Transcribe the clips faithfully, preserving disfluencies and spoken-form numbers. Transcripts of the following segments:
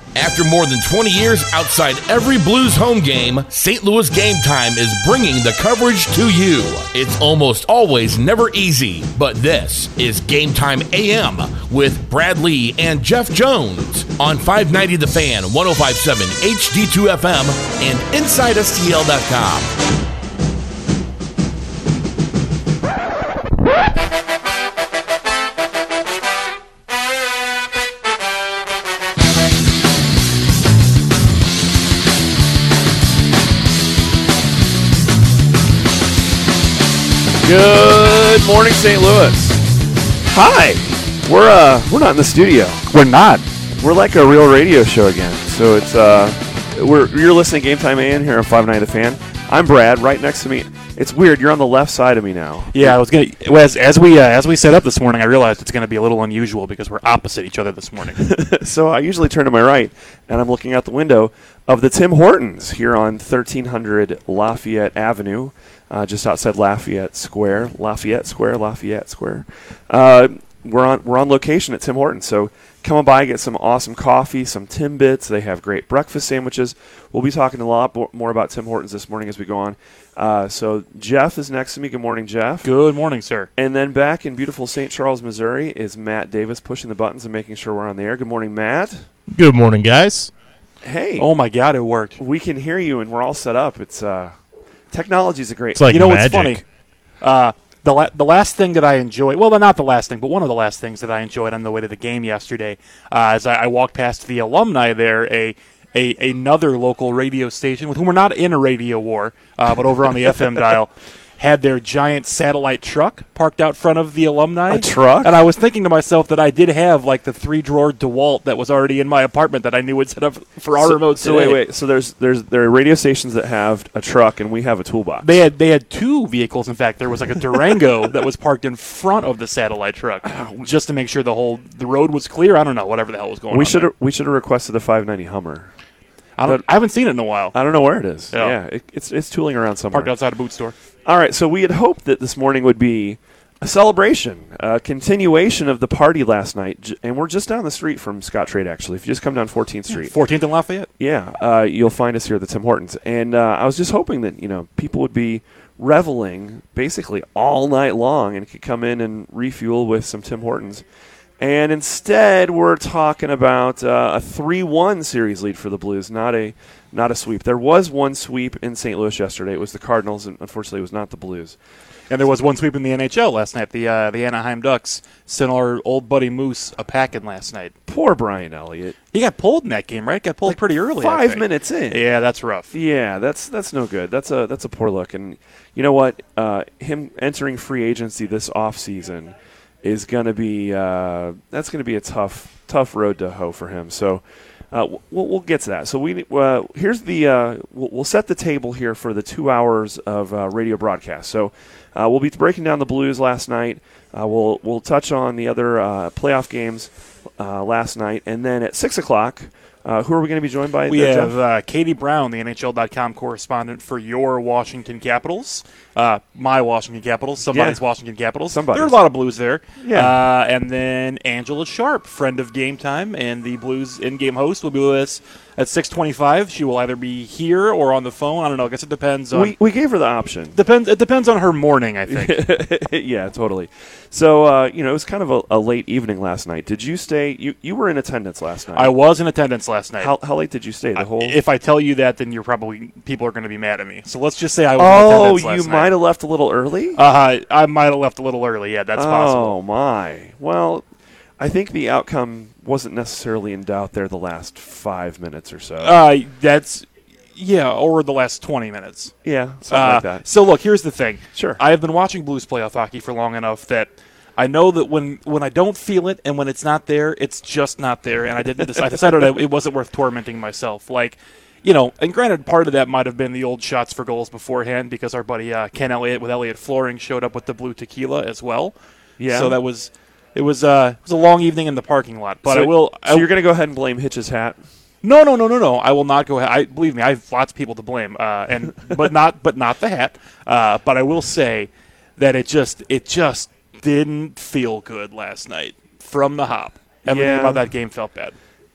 After more than twenty years outside every Blues home game, Saint Louis Game Time is bringing the coverage to you. It's almost always never easy, but this is Game Time A M with Brad Lee and Jeff Jones on five ninety The Fan, one oh five point seven H D two F M, and Inside S T L dot com. Good morning, Saint Louis. Hi. We're uh we're not in the studio. We're not. We're like a real radio show again. So it's uh we're you're listening to Game Time A M here on five ninety The Fan. I'm Brad. Right next to me. It's weird. You're on the left side of me now. Yeah, I was gonna as as we uh, as we set up this morning, I realized it's gonna be a little unusual because we're opposite each other this morning. So I usually turn to my right, and I'm looking out the window of the Tim Hortons here on thirteen hundred Lafayette Avenue. Uh, just outside Lafayette Square, Lafayette Square, Lafayette Square. Uh, we're on we're on location at Tim Hortons, so come on by, get some awesome coffee, some Timbits. They have great breakfast sandwiches. We'll be talking a lot more about Tim Hortons this morning as we go on. Uh, so Jeff is next to me. Good morning, Jeff. Good morning, sir. And then back in beautiful Saint Charles, Missouri, is Matt Davis pushing the buttons and making sure we're on the air. Good morning, Matt. Good morning, guys. Hey. Oh my God, it worked. We can hear you, and we're all set up. It's uh. Technology is a great. It's like you know magic. what's funny? Uh, the la- the last thing that I enjoyed, well, not the last thing, but one of the last things that I enjoyed on the way to the game yesterday, uh, as I, I walked past the alumni there, a, a another local radio station with whom we're not in a radio war, uh, but over on the F M dial, had their giant satellite truck parked out front of the alumni. A truck? And I was thinking to myself that I did have like the three drawer DeWalt that was already in my apartment that I knew would set up for our so, remote So today. wait, wait. So there's there's there are radio stations that have a truck, and we have a toolbox. They had they had two vehicles. In fact, there was like a Durango that was parked in front of the satellite truck, just to make sure the whole the road was clear. I don't know, whatever the hell was going we on. should there. we should have requested a five ninety Hummer. I, don't, I haven't seen it in a while. I don't know where it is. Yeah. Yeah, it, it's it's tooling around somewhere. Parked outside a boot store. All right, so we had hoped that this morning would be a celebration, a continuation of the party last night, j- and we're just down the street from Scott Trade. Actually, if you just come down fourteenth Street, fourteenth and Lafayette. yeah, uh, you'll find us here at the Tim Hortons. And uh, I was just hoping that you know people would be reveling basically all night long and could come in and refuel with some Tim Hortons. And instead, we're talking about uh, a three one series lead for the Blues, not a not a sweep. There was one sweep in Saint Louis yesterday. It was the Cardinals, and unfortunately, it was not the Blues. And there was one sweep in the N H L last night. The uh, the Anaheim Ducks sent our old buddy Moose a packing last night. Poor Brian Elliott. He got pulled in that game, right? Got pulled Like pretty early. I Five think. minutes in. Yeah, that's rough. Yeah, that's that's no good. That's a that's a poor look. And you know what? Uh, him entering free agency this offseason is going to be uh, that's going to be a tough tough road to hoe for him. So uh, we'll, we'll get to that. So we uh, here's the uh, we'll, we'll set the table here for the two hours of uh, radio broadcast. So uh, we'll be breaking down the Blues last night. Uh, we'll we'll touch on the other uh, playoff games uh, last night, and then at six o'clock. Uh, who are we going to be joined by? We there, have Jeff? uh, Katie Brown, the N H L dot com correspondent for your Washington Capitals, uh, my Washington Capitals, somebody's Yeah. Washington Capitals. Somebody's. There are a lot of Blues there. Yeah. Uh, and then Angela Sharp, friend of Game Time and the Blues in-game host, will be with us at six twenty-five. She will either be here or on the phone. I don't know. I guess it depends on. we we gave her the option. Depends. It depends on her morning, I think. Yeah, totally. So, uh, you know, it was kind of a, a late evening last night. Did you stay? You you were in attendance last night. I was in attendance last night. How, how late did you stay? The I- whole. If I tell you that, then you're probably people are going to be mad at me. So let's just say I was in oh, attendance you last night. might have left a little early. Uh, I might have left a little early. Yeah, that's oh possible. my. Well, I think the outcome wasn't necessarily in doubt there. The last five minutes or so. Uh, that's yeah, or the last twenty minutes. yeah, something Uh, like that. So look, here's the thing. Sure. I have been watching Blues playoff hockey for long enough that I know that when, when I don't feel it and when it's not there, it's just not there. And I didn't decide. I decided that it wasn't worth tormenting myself. Like, you know, and granted, part of that might have been the old shots for goals beforehand because our buddy uh, Ken Elliott with Elliott Flooring showed up with the blue tequila as well. Yeah. So that was it was uh, it was a long evening in the parking lot. But so, I will. So I, you're going to go ahead and blame Hitch's hat? No, no, no, no, no. I will not go ahead. I believe me. I have lots of people to blame, uh, and but not but not the hat. Uh, but I will say that it just it just didn't feel good last night from the hop. Everything Yeah. about that game felt bad.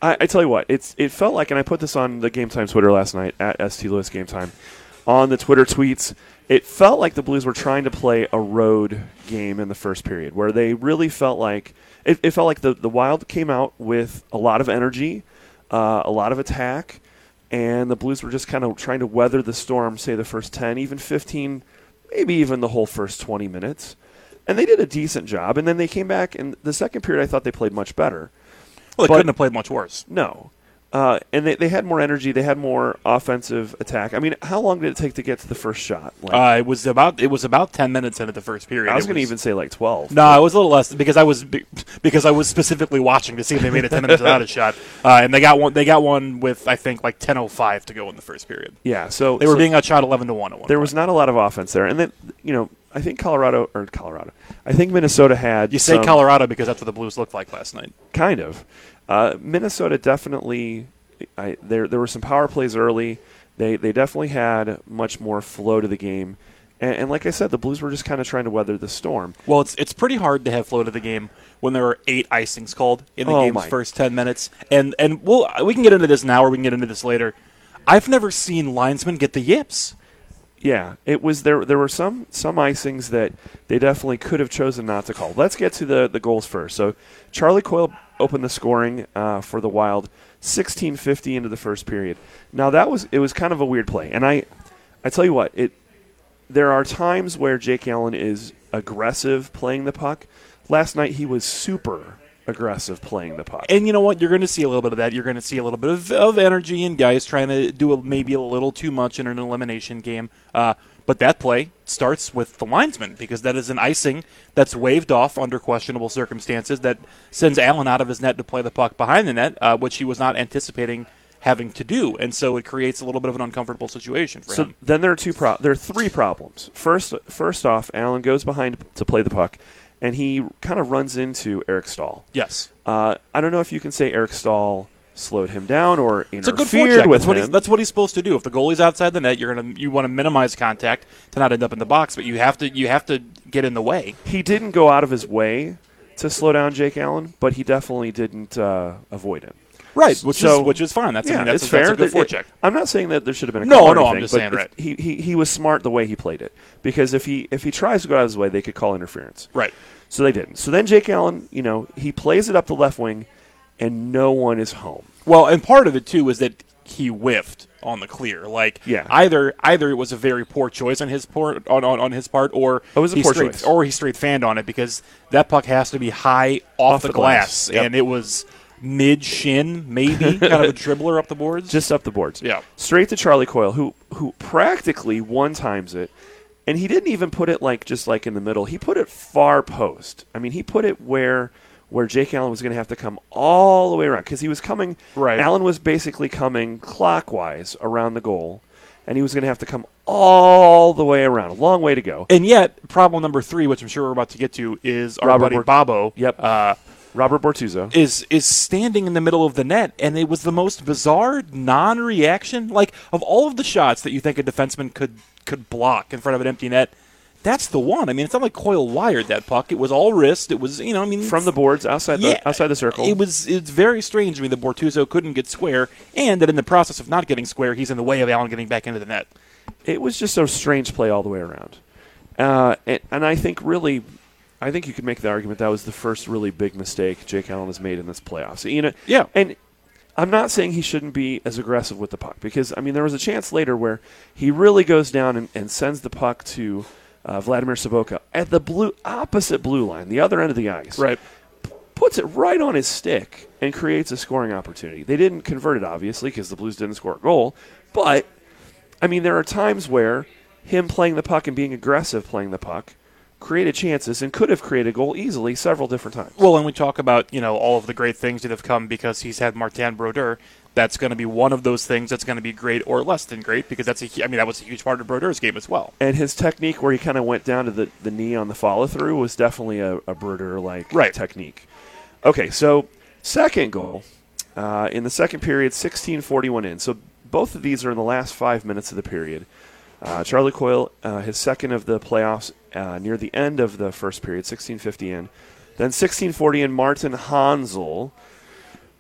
I, I tell you what, it's it felt like, and I put this on the Game Time Twitter last night, at S T Lewis Game Time, on the Twitter tweets, it felt like the Blues were trying to play a road game in the first period, where they really felt like, it, it felt like the, the Wild came out with a lot of energy, uh, a lot of attack, and the Blues were just kind of trying to weather the storm, say the first ten, even fifteen, maybe even the whole first twenty minutes. And they did a decent job, and then they came back, and the second period I thought they played much better. Well, they but, couldn't have played much worse. No. Uh, and they, they had more energy. They had more offensive attack. I mean, how long did it take to get to the first shot? Like, Uh, it was about it was about ten minutes into the first period. I was It going to even say like twelve. No, it was a little less because I was because I was specifically watching to see if they made it ten minutes without a shot, uh, and they got one. They got one with I think like ten oh five to go in the first period. Yeah, so They were so being outshot eleven to one at one. there point. was not a lot of offense there. And then, you know, I think Colorado or Colorado. I think Minnesota had You say some, Colorado because that's what the Blues looked like last night. kind of. Uh, Minnesota definitely. I, there there were some power plays early. They they definitely had much more flow to the game, and, and like I said, the Blues were just kind of trying to weather the storm. Well, it's it's pretty hard to have flow to the game when there are eight icings called in the Oh, game's my. first ten minutes, and and we'll we can get into this now or we can get into this later. I've never seen linesmen get the yips. Yeah, it was there. There were some some icings that they definitely could have chosen not to call. Let's get to the the goals first. So Charlie Coyle opened the scoring uh, for the Wild, sixteen fifty into the first period. Now that was it was kind of a weird play, and I I tell you what, it there are times where Jake Allen is aggressive playing the puck. Last night he was super aggressive playing the puck. And you know what? You're going to see a little bit of that. You're going to see a little bit of, of energy and guys trying to do a, maybe a little too much in an elimination game. Uh, but that play starts with the linesman because that is an icing that's waved off under questionable circumstances that sends Allen out of his net to play the puck behind the net, uh, which he was not anticipating having to do. And so it creates a little bit of an uncomfortable situation for so him. then there are two pro- there are three problems. First first off, Allen goes behind to play the puck, and he kind of runs into Eric Stahl. Yes. Uh, I don't know if you can say Eric Stahl slowed him down or It's a good interfered forecheck. with That's what, he's, him. that's what he's supposed to do. If the goalie's outside the net, you're gonna you want to minimize contact to not end up in the box, but you have to you have to get in the way. He didn't go out of his way to slow down Jake Allen, but he definitely didn't uh, avoid him. Right, which So- is which is fine. That's yeah, I mean, that's, it's a, that's fair. a good That- forecheck. it- I'm not saying that there should have been a No, call or no, I'm anything, just but saying, it's- right. He, he he was smart the way he played it, because if he if he tries to go out of his way, they could call interference. Right. So they didn't. So then Jake Allen, you know, he plays it up the left wing, and no one is home. Well, and part of it too is that he whiffed on the clear. Like Yeah. either either it was a very poor choice on his part on, on, on his part, or It was a he poor straight, choice. or he straight fanned on it because that puck has to be high off, Off the, the glass, glass. Yep. and it was mid shin, maybe kind of a dribbler up the boards. Just up the boards. Yeah. Straight to Charlie Coyle, who who practically one times it, and he didn't even put it like just like in the middle. He put it far post. I mean, he put it where where Jake Allen was going to have to come all the way around, because he was coming. Right. Allen was basically coming clockwise around the goal, and he was going to have to come all the way around. A long way to go. And yet, problem number three, which I'm sure we're about to get to, is our Robert buddy Bort- Bobo. Yep. Uh, Robert Bortuzzo. is is standing in the middle of the net, and it was the most bizarre non-reaction. Like, of all of the shots that you think a defenseman could could block in front of an empty net, that's the one. I mean, it's not like Coyle wired that puck. It was all wrist. It was, you know, I mean, From the boards outside yeah, the outside the circle. It was it's very strange to me that Bortuzzo couldn't get square, and that in the process of not getting square, he's in the way of Allen getting back into the net. It was just a strange play all the way around. Uh, and, and I think really, I think you could make the argument that was the first really big mistake Jake Allen has made in this playoffs. You know, Yeah. And I'm not saying he shouldn't be as aggressive with the puck, because, I mean, there was a chance later where he really goes down and, and sends the puck to uh, Vladimir Sobotka at the blue opposite blue line, the other end of the ice. Right. Puts it right on his stick and creates a scoring opportunity. They didn't convert it, obviously, because the Blues didn't score a goal. But, I mean, there are times where him playing the puck and being aggressive playing the puck created chances and could have created a goal easily several different times. Well, when we talk about, you know, all of the great things that have come because he's had Martin Brodeur, that's going to be one of those things that's going to be great or less than great, because that's a, I mean, that was a huge part of Brodeur's game as well. And his technique, where he kind of went down to the, the knee on the follow-through, was definitely a, a Brodeur-like Right. technique. Okay, so second goal. Uh, in the second period, sixteen forty-one in. So both of these are in the last five minutes of the period. Uh, Charlie Coyle, uh, his second of the playoffs, uh, near the end of the first period, sixteen fifty in. Then sixteen forty in, Martin Hansel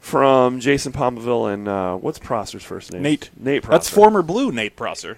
from Jason Palmaville and uh, what's Prosser's first name? Nate. Nate Prosser. That's former Blue Nate Prosser.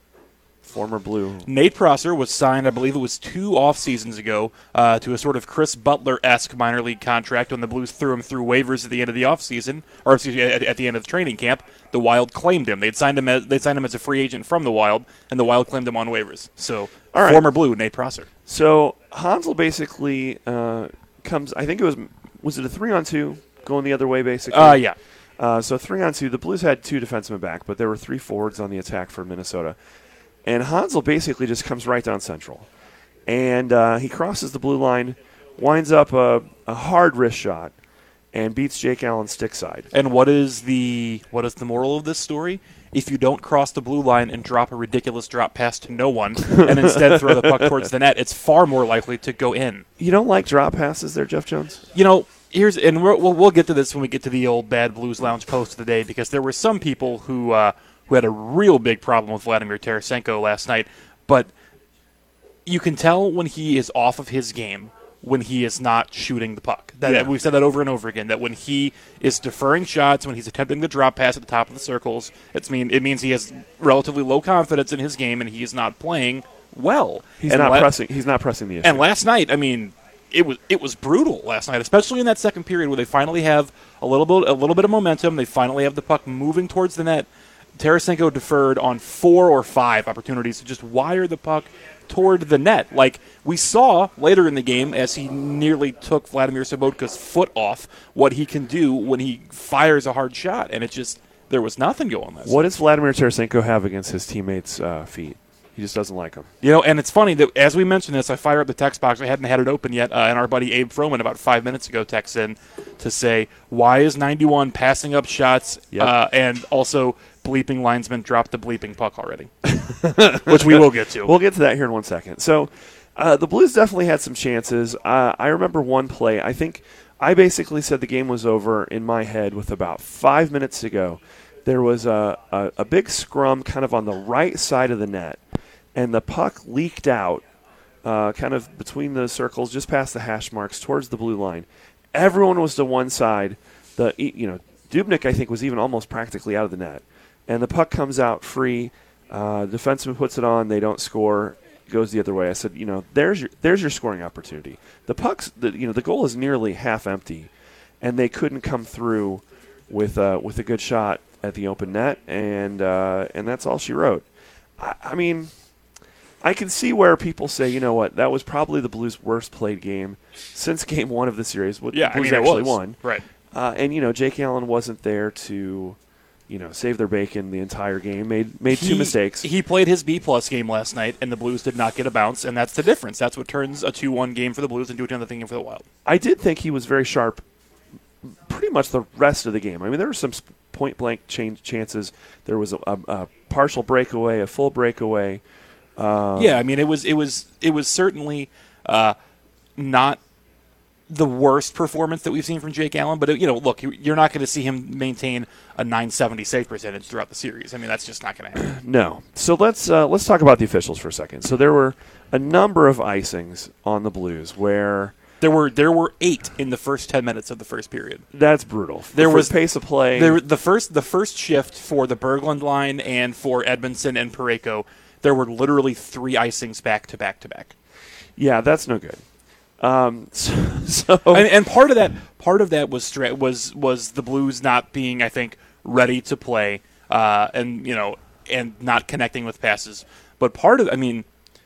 Former Blue. Nate Prosser was signed, I believe it was two off seasons ago, uh, to a sort of Chris Butler-esque minor league contract when the Blues threw him through waivers at the end of the offseason, or excuse me, at, at the end of the training camp. The Wild claimed him. They'd signed him as they'd signed him as a free agent from the Wild, and the Wild claimed him on waivers. So, All right. former Blue Nate Prosser. So Hansel basically uh, comes. I think it was was it a three on two going the other way basically. Uh, yeah. Uh, so three on two. The Blues had two defensemen back, but there were three forwards on the attack for Minnesota. And Hansel basically just comes right down central. And uh, he crosses the blue line, winds up a, a hard wrist shot, and beats Jake Allen stick side. And what is the what is the moral of this story? If you don't cross the blue line and drop a ridiculous drop pass to no one, and instead throw the puck towards the net, it's far more likely to go in. You don't like drop passes there, Jeff Jones? You know, here's and we're, we'll we'll get to this when we get to the old Bad Blues Lounge post of the day, because there were some people who uh, who had a real big problem with Vladimir Tarasenko last night, but you can tell when he is off of his game when he is not shooting the puck. That, Yeah. We've said that over and over again, that when he is deferring shots, when he's attempting the drop pass at the top of the circles, it's mean it means he has relatively low confidence in his game and he is not playing well. He's and not la- pressing. He's not pressing the issue. And last night, I mean, it was it was brutal last night, especially in that second period where they finally have a little bit a little bit of momentum. They finally have the puck moving towards the net. Tarasenko deferred on four or five opportunities to just wire the puck toward the net. Like we saw later in the game as he nearly took Vladimir Sobotka's foot off, what he can do when he fires a hard shot. And it just, there was nothing going on. What does Vladimir Tarasenko have against his teammates' uh, feet? He just doesn't like them. You know, and it's funny that as we mentioned this, I fire up the text box. I hadn't had it open yet, uh, and our buddy Abe Froman about five minutes ago texts in to say, why is ninety-one passing up shots Yep. uh, and also bleeping linesman dropped the bleeping puck already? Which we will get to. We'll get to that here in one second. So uh, the Blues definitely had some chances. Uh, I remember one play. I think I basically said the game was over in my head with about five minutes to go. There was a, a, a big scrum kind of on the right side of the net, and the puck leaked out uh, kind of between the circles, just past the hash marks, towards the blue line. Everyone was to one side. The you know Dubnyk, I think, was even almost practically out of the net. And the puck comes out free. Uh, defenseman puts it on. They don't score. It goes the other way. I said, you know, there's your there's your scoring opportunity. The puck's, the, you know, the goal is nearly half empty, and they couldn't come through with uh, with a good shot at the open net, and uh, and that's all she wrote. I, I mean, I can see where people say, you know what, that was probably the Blues' worst played game since Game One of the series. What yeah, the Blues I mean, actually it was. won, Right. uh, and you know, Jake Allen wasn't there to, you know, save their bacon the entire game. Made made He- two mistakes. He played his B-plus game last night, and the Blues did not get a bounce, and that's the difference. That's what turns a two one game for the Blues into another thing for the Wild. I did think he was very sharp pretty much the rest of the game. I mean, there were some point-blank change chances. There was a, a, a partial breakaway, a full breakaway. Uh, Yeah, I mean, it was it was it was certainly uh, not the worst performance that we've seen from Jake Allen, but, you know, look, you're not going to see him maintain a nine seventy save percentage throughout the series. I mean, that's just not going to happen. No. So let's uh, let's talk about the officials for a second. So there were a number of icings on the Blues where There were there were eight in the first ten minutes of the first period. that's brutal. There For was pace of play. There, the first the first shift for the Berglund line and for Edmondson and Parayko, there were literally three icings back to back to back. Yeah, that's no good. Um, so, so And, and part of that part of that was stra- was was the Blues not being, I think, ready to play, uh, and you know, and not connecting with passes. But part of, I mean,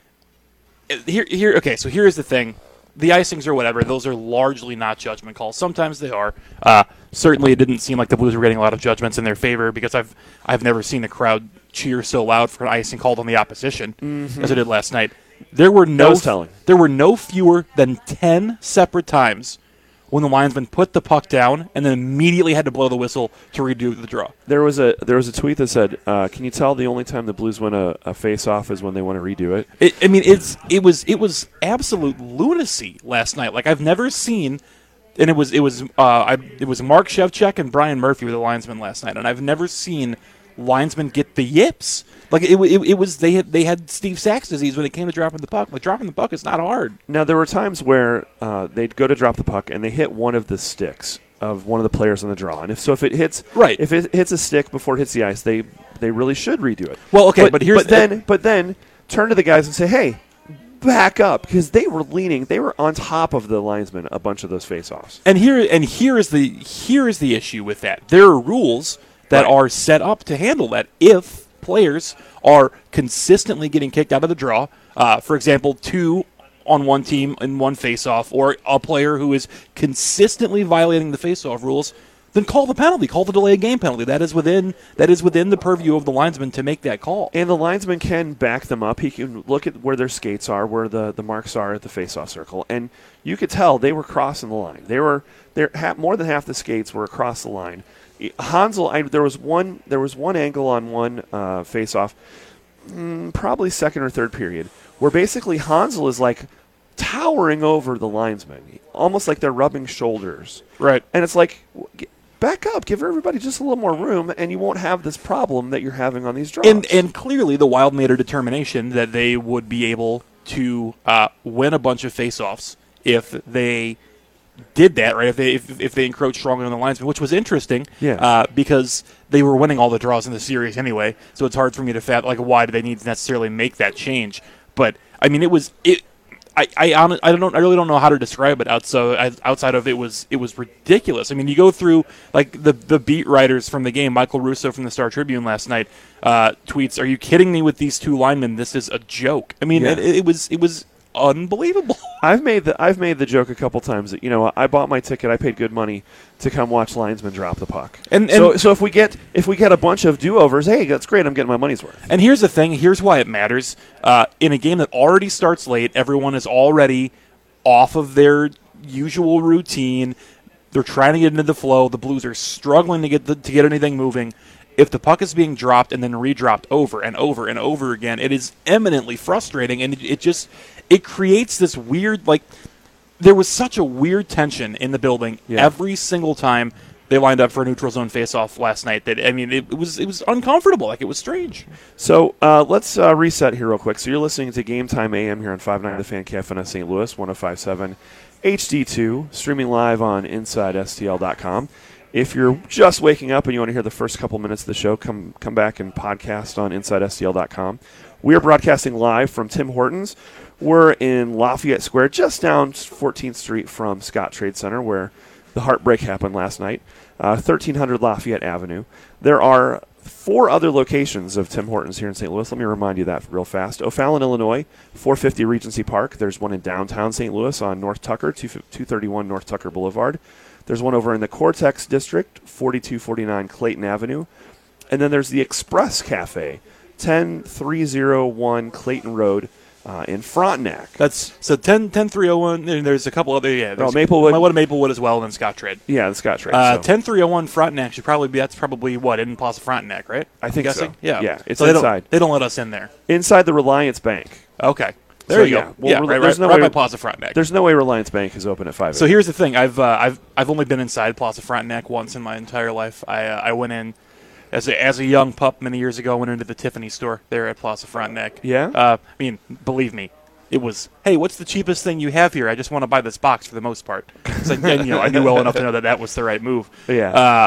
here here okay. So here's the thing: the icings or whatever, those are largely not judgment calls. Sometimes they are. Uh, certainly, it didn't seem like the Blues were getting a lot of judgments in their favor, because I've I've never seen the crowd cheer so loud for an icing called on the opposition Mm-hmm. as it did last night. There were no was telling. there were no fewer than ten separate times when the linesman put the puck down and then immediately had to blow the whistle to redo the draw. there was a there was a tweet that said, uh, "Can you tell the only time the Blues win a, a face-off is when they want to redo it?" It, I mean, it's it was it was absolute lunacy last night. Like I've never seen, and it was it was uh, I, it was Mark Shevchuk and Brian Murphy were the linesmen last night, and I've never seen linesmen get the yips. Like it, it, it was they had they had Steve Sachs disease when it came to dropping the puck. Like dropping the puck is not hard. Now there were times where uh, they'd go to drop the puck and they hit one of the sticks of one of the players on the draw. And if so, if it hits right, if it hits a stick before it hits the ice, they they really should redo it. Well, okay, but, but here's but then but then turn to the guys and say, hey, back up, because they were leaning, they were on top of the linesmen a bunch of those faceoffs. And here and here is the here is the issue with that. There are rules that right. are set up to handle that if players are consistently getting kicked out of the draw. Uh, for example, two on one team in one faceoff, or a player who is consistently violating the faceoff rules, then call the penalty, call the delay of game penalty. That is within that is within the purview of the linesman to make that call. And the linesman can back them up. He can look at where their skates are, where the, the marks are at the faceoff circle, and you could tell they were crossing the line. They were there. More than half the skates were across the line. Hansel, I, there was one there was one angle on one uh, faceoff, mm, probably second or third period, where basically Hansel is like towering over the linesman, almost like they're rubbing shoulders. Right. And it's like, back up, give everybody just a little more room, and you won't have this problem that you're having on these draws. And and clearly the Wild made a determination that they would be able to uh, win a bunch of faceoffs if they did that, right? If they if, if they encroached strongly on the linesman, which was interesting, yeah. uh, because they were winning all the draws in the series anyway. So it's hard for me to fathom, like, why do they need to necessarily make that change? But I mean, it was it. I I, on, I don't I really don't know how to describe it outside outside of it was it was ridiculous. I mean, you go through like the the beat writers from the game. Michael Russo from the Star Tribune last night uh, tweets, "Are you kidding me with these two linemen? This is a joke." I mean, yeah. it, it was it was unbelievable. I've made the I've made the joke a couple times that, you know, I bought my ticket, I paid good money to come watch linesmen drop the puck. And, and so so if we get if we get a bunch of do-overs, hey, that's great, I'm getting my money's worth. And here's the thing, here's why it matters. Uh, in a game that already starts late, everyone is already off of their usual routine. They're trying to get into the flow. The Blues are struggling to get the, to get anything moving. If the puck is being dropped and then redropped over and over and over again, it is eminently frustrating, and it, it just it creates this weird, like, there was such a weird tension in the building yeah. every single time they lined up for a neutral zone faceoff last night. That I mean, it, it was it was uncomfortable, like it was strange. So uh, let's uh, reset here real quick. So you're listening to Game Time A M here on five ninety The Fan, K F N S Saint Louis, one oh five point seven H D two, streaming live on inside S T L dot com. If you're just waking up and you want to hear the first couple minutes of the show, come come back and podcast on inside S T L dot com. We are broadcasting live from Tim Hortons. We're in Lafayette Square, just down fourteenth Street from Scott Trade Center, where the heartbreak happened last night. Uh, thirteen hundred Lafayette Avenue. There are four other locations of Tim Hortons here in Saint Louis. Let me remind you that real fast. O'Fallon, Illinois, four fifty Regency Park. There's one in downtown Saint Louis on North Tucker, two thirty-one North Tucker Boulevard. There's one over in the Cortex District, forty-two forty-nine Clayton Avenue. And then there's the Express Cafe, ten three oh one Clayton Road uh, in Frontenac. That's so ten ten three oh one. There's a couple other, yeah. Oh, Maplewood. What Maplewood as well, and then Scott Trade. Yeah, the Scott Trade. Uh, so. ten three oh one Frontenac should probably be, that's probably what, in Plaza Frontenac, right? I think I'm guessing? so. Yeah. Yeah, it's so they inside. Don't, they don't let us in there. Inside the Reliance Bank. Okay. There so, you yeah. go. Well, yeah, re- right, there's right, no right way, by Plaza Frontenac. There's no way Reliance Bank is open at five. So here's the thing. I've uh, I've I've only been inside Plaza Frontenac once in my entire life. I uh, I went in as a, as a young pup many years ago. I went into the Tiffany store there at Plaza Frontenac. Yeah? Uh, I mean, believe me, it was, hey, what's the cheapest thing you have here? I just want to buy this box for the most part. So, and, you know, I knew well enough to know that that was the right move. Yeah. Uh,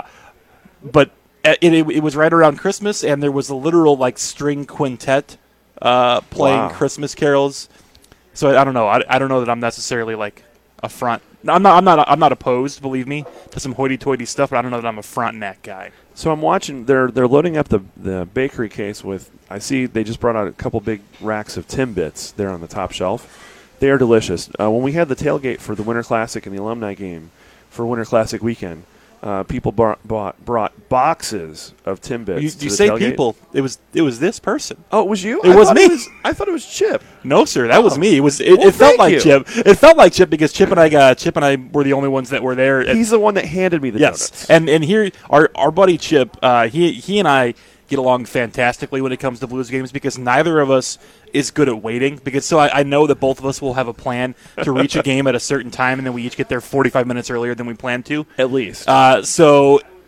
but it, it, it was right around Christmas, and there was a literal, like, string quintet uh, playing Wow. Christmas carols. So I, I don't know. I, I don't know that I'm necessarily like a front. I'm not. I'm not. I'm not opposed. Believe me, to some hoity-toity stuff. But I don't know that I'm a Frontenac guy. So I'm watching. They're they're loading up the the bakery case with. I see they just brought out a couple big racks of Timbits there on the top shelf. They are delicious. Uh, when we had the tailgate for the Winter Classic and the alumni game for Winter Classic weekend, uh, people brought, bought brought boxes of Timbits. You, to you the say tailgate. people. It was. It was this person. Oh, it was you. It I was thought me. It was, I thought it was Chip. No, sir. That Oh. was me. It was. It, Well, it felt thank like you. Chip. It felt like Chip because Chip and I got Chip and I were the only ones that were there. At, He's the one that handed me the yes, donuts. and and here our our buddy Chip. Uh, he he and I get along fantastically when it comes to Blues games because neither of us is good at waiting. Because so I, I know that both of us will have a plan to reach a game at a certain time, and then we each get there forty-five minutes earlier than we planned to. At least. Uh, so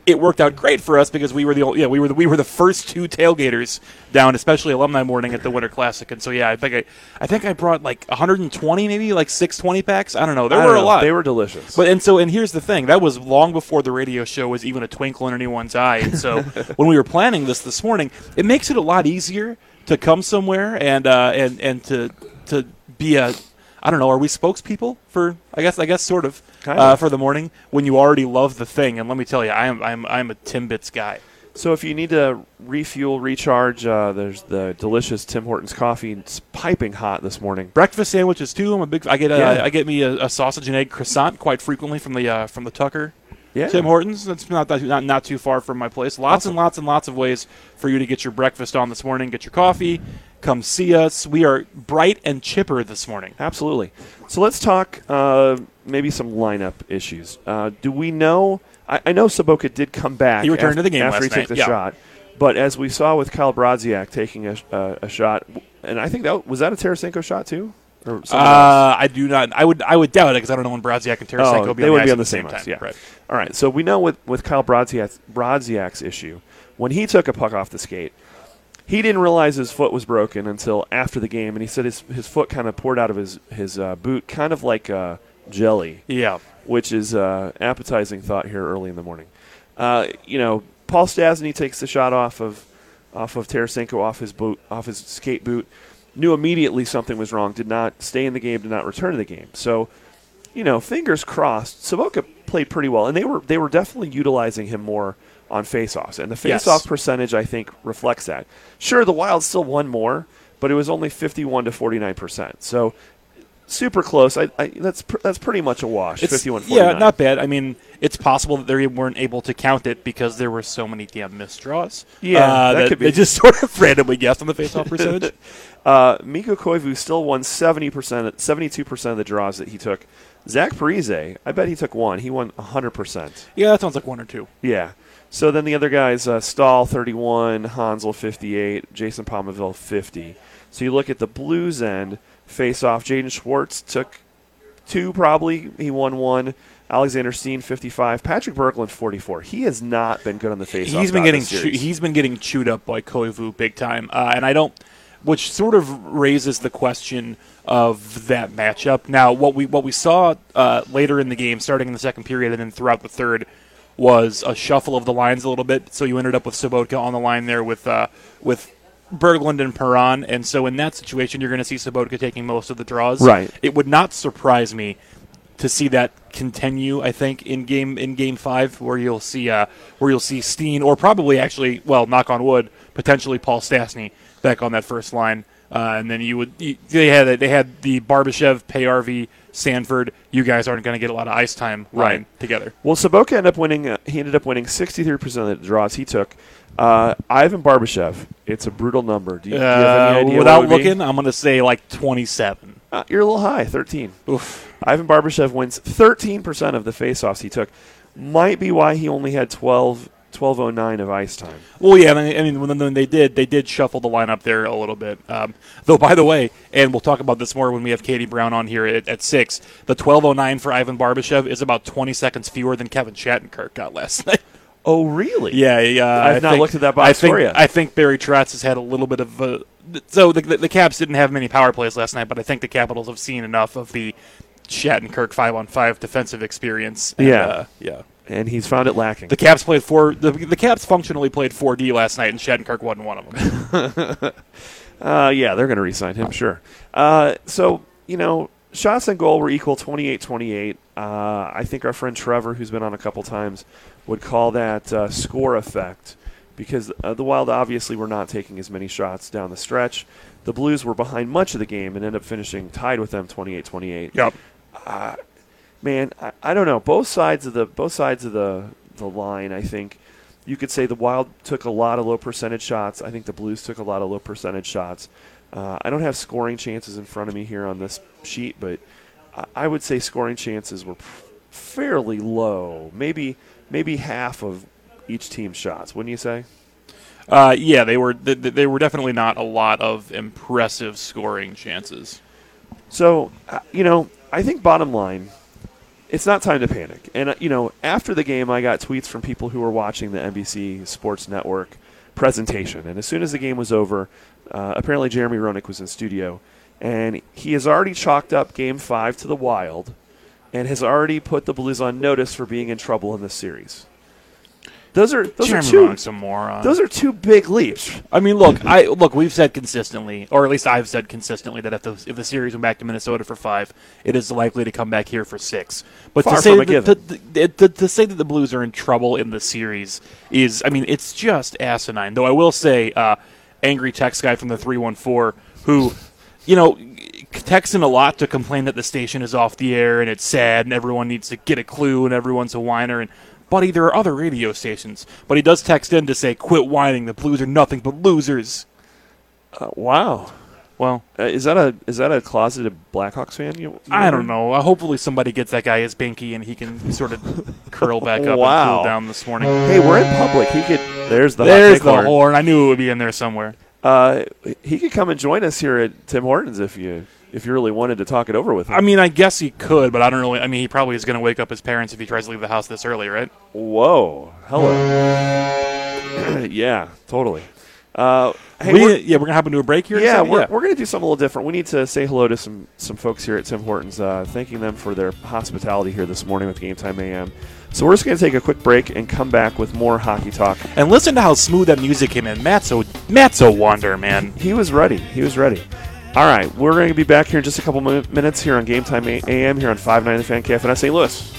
it worked out great for us because we were the yeah we were the, we were the first two tailgaters down, especially alumni morning at the Winter Classic. And so yeah, I think I I think I brought like one hundred twenty, maybe like six twenty packs. I don't know. There I were don't a know. lot. They were delicious. But and so and here's the thing. That was long before the radio show was even a twinkle in anyone's eye. And so when we were planning this this morning, it makes it a lot easier to come somewhere and uh, and and to to be a I don't know. Are we spokespeople for? I guess. I guess sort of kind uh, of. for the morning when you already love the thing. And let me tell you, I am. I'm. I'm a Timbits guy. So if you need to refuel, recharge, uh, there's the delicious Tim Hortons coffee. It's piping hot this morning. Breakfast sandwiches too. I'm a big. I get. A, Yeah. I get me a, a sausage and egg croissant quite frequently from the uh, from the Tucker. Yeah. Tim Hortons. That's not that, not not too far from my place. Lots Awesome. and lots and lots of ways for you to get your breakfast on this morning. Get your coffee. Come see us. We are bright and chipper this morning. Absolutely. So let's talk uh, maybe some lineup issues. Uh, do we know? I, I know Sobotka did come back. He returned after, to the game after last he took night, the yeah. shot. But as we saw with Kyle Brodziak taking a, uh, a shot, and I think that was that a Tarasenko shot too, or someone else? Uh, I do not. I would. I would doubt it because I don't know when Brodziak and Tarasenko Oh, will be they on would the be ice on the at same time. ice, yeah. Right. All right, so we know with, with Kyle Brodziak, Brodziak's issue, when he took a puck off the skate, he didn't realize his foot was broken until after the game, and he said his his foot kind of poured out of his, his uh, boot, kind of like uh, jelly, Yeah. which is uh, appetizing thought here early in the morning. Uh, you know, Paul Stastny takes the shot off of off of Tarasenko off his boot, off his skate boot, knew immediately something was wrong, did not stay in the game, did not return to the game. So, you know, fingers crossed. Sobotka played pretty well, and they were they were definitely utilizing him more on faceoffs, and the Yes. faceoff percentage I think reflects that. Sure, the Wild still won more, but it was only fifty-one to forty-nine percent. So super close. I, I that's pr- that's pretty much a wash. It's, fifty-one forty-nine. yeah, not bad. I mean, it's possible that they weren't able to count it because there were so many damn missed draws. Yeah, uh, that that could be. They just sort of randomly guessed on the faceoff percentage. Uh, Mikko Koivu still won seventy percent, seventy-two percent of the draws that he took. Zach Parise, I bet he took one. He won one hundred percent. Yeah, that sounds like one or two. Yeah. So then the other guys, uh, Stahl thirty-one, Hansel fifty-eight, Jason Palmaville fifty. So you look at the Blues end, face-off, Jaden Schwartz took two probably. He won one. Alexander Steen fifty-five, Patrick Berglund forty-four. He has not been good on the face-off. He's been dot getting this chew- series. he's been getting chewed up by Koivu big time, uh, and I don't. Which sort of raises the question of that matchup. Now, what we what we saw uh, later in the game, starting in the second period and then throughout the third, was a shuffle of the lines a little bit. So you ended up with Sobotka on the line there with uh, with Berglund and Perron, and so in that situation, you're going to see Sobotka taking most of the draws. Right. It would not surprise me to see that continue. I think in game in game five, where you'll see uh, where you'll see Steen, or probably actually, well, knock on wood, potentially Paul Stastny back on that first line, uh, and then you would you, they had they had the Barbashev, Payarvi, Sanford. You guys aren't going to get a lot of ice time line Right. together. Well, Sobotka ended up winning. Uh, he ended up winning sixty-three percent of the draws he took. Uh, Ivan Barbashev. It's a brutal number. Do you, do you have any Uh, idea? what without it would be? looking, I'm going to say like twenty-seven. Uh, you're a little high, thirteen. Oof. Ivan Barbashev wins thirteen percent of the faceoffs he took. Might be why he only had twelve, twelve oh nine of ice time. Well, yeah, I mean, I mean, when, when they did, they did shuffle the lineup there a little bit. Um, though, by the way, and we'll talk about this more when we have Katie Brown on here at, at six. The twelve oh nine for Ivan Barbashev is about twenty seconds fewer than Kevin Shattenkirk got last night. Oh, really? Yeah, yeah. I've I not think- looked at that box I think, for you. I think Barry Trotz has had a little bit of a. So the, the, the Caps didn't have many power plays last night, but I think the Capitals have seen enough of the Shattenkirk five on five defensive experience. And, Yeah. uh, yeah. And he's found it lacking. The Caps played four. The, the Caps functionally played four D last night, and Shattenkirk wasn't one of them. Uh, yeah, they're going to re-sign him, sure. Uh, so, you know, shots on goal were equal twenty-eight twenty-eight. Uh, I think our friend Trevor, who's been on a couple times, would call that uh, score effect because uh, the Wild obviously were not taking as many shots down the stretch. The Blues were behind much of the game and ended up finishing tied with them twenty-eight twenty-eight. Yep. Uh, man, I, I don't know. Both sides of the both sides of the the line, I think. You could say the Wild took a lot of low percentage shots. I think the Blues took a lot of low percentage shots. Uh, I don't have scoring chances in front of me here on this sheet, but I, I would say scoring chances were fairly low. Maybe maybe half of each team's shots. Wouldn't you say? Uh, yeah, they were. They, they were definitely not a lot of impressive scoring chances. So, uh, you know, I think bottom line, it's not time to panic. And, uh, you know, after the game, I got tweets from people who were watching the N B C Sports Network presentation. And as soon as the game was over, uh, apparently Jeremy Roenick was in studio, and he has already chalked up Game five to the Wild and has already put the Blues on notice for being in trouble in this series. Those are those Jeremy are two Roenick's a moron. Those are two big leaps. I mean, look, I look. We've said consistently, or at least I've said consistently, that if the if the series went back to Minnesota for five, it is likely to come back here for six. But Far to say from a that, given. to, to, to, to say that the Blues are in trouble in the series is, I mean, it's just asinine. Though I will say, uh, angry text guy from the three one four who, you know, texts in a lot to complain that the station is off the air and it's sad and everyone needs to get a clue and everyone's a whiner and. Buddy, there are other radio stations. But he does text in to say, quit whining, the Blues are nothing but losers. Uh, wow. Well, uh, is that a is that a closeted Blackhawks fan? You, you I don't know. Uh, hopefully somebody gets that guy his binky and he can sort of curl back up Wow. and cool down this morning. Hey, we're in public. He could. There's the There's hot the take horn. horn. I knew it would be in there somewhere. Uh, he could come and join us here at Tim Hortons if you if you really wanted to talk it over with him. I mean, I guess he could, but I don't really. I mean, he probably is going to wake up his parents if he tries to leave the house this early, right? Whoa. Hello. Yeah, totally. Uh, hey, we, we're, yeah, we're going to hop into a break here. yeah, we're, yeah. we're going to do something a little different. We need to say hello to some, some folks here at Tim Hortons, uh, thanking them for their hospitality here this morning with Game Time A M. So we're just going to take a quick break and come back with more hockey talk. And listen to how smooth that music came in. Matt's a, Matt's a wonder, man. He was ready. He was ready. All right, we're going to be back here in just a couple min- minutes here on Game Time A M here on five ninety The Fan, K F N S Saint Louis.